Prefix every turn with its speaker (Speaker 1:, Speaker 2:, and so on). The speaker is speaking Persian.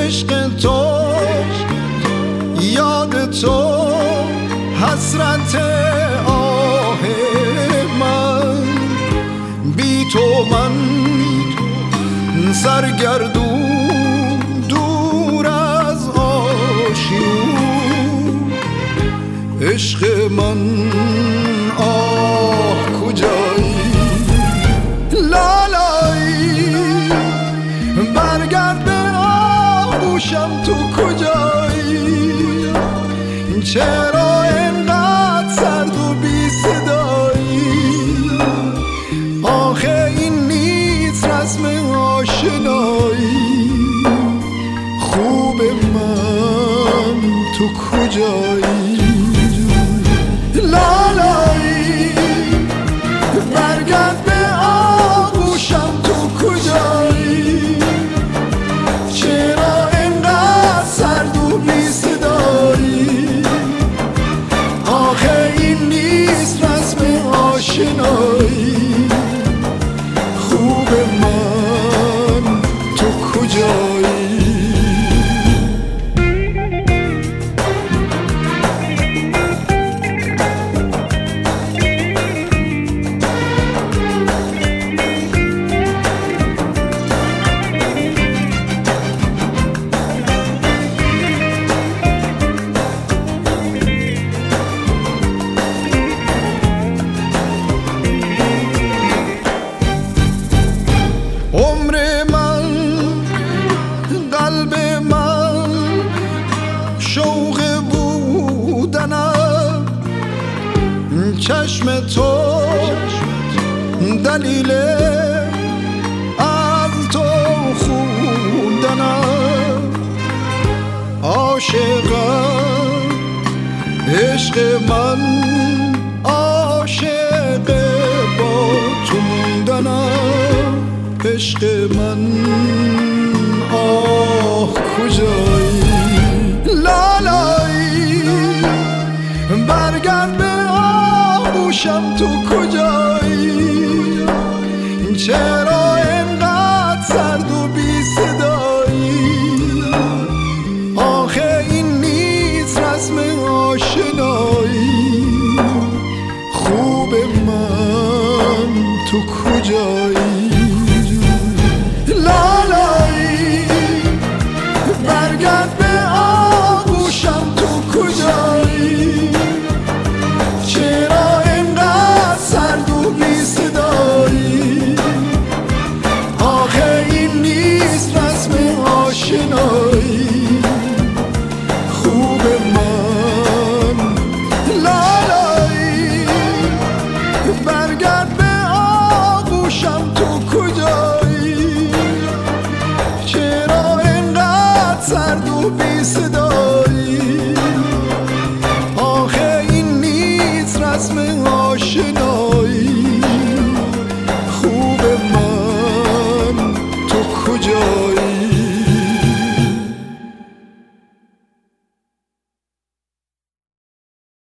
Speaker 1: عشق تو، یاد تو، حسرت آه من. بی تو من سرگردون، دور از آشیون. عشق من آه کجایی؟ لالایی برگرد به آغوشم، تو کجایی؟ چرا اینقدر سرد و بی صدایی؟ آخه این نیست رسم آشنایی. خوب من تو کجایی؟ لالایی برگرد به آغوشم، تو کجایی؟ چرا اینقدر سرد و بی صدایی؟ آخه این نیست رسم آشنایی. خوب من تو کجایی؟ عمر من، قلب من، شوق بودنم. چشم تو دلیل از تو خوندنم. عاشقم، عشق من، عاشق با تو موندنم. عشق من آه کجایی؟ لالایی برگرد به آغوشم، تو کجایی؟ چرا اینقدر سرد و بی صدایی؟ آخه این نیست رسم آشنایی. خوب من تو کجایی؟ لالایی برگرد به آغوشم، تو کجایی؟ چرا اینقدر سرد و بی صدایی؟ آخه این نیست رسم آشنایی. خوب من لالایی برگرد به آغوشم، تو کجایی؟ چرا اینقدر سرد و بی صدایی؟ آخه این نیست رسم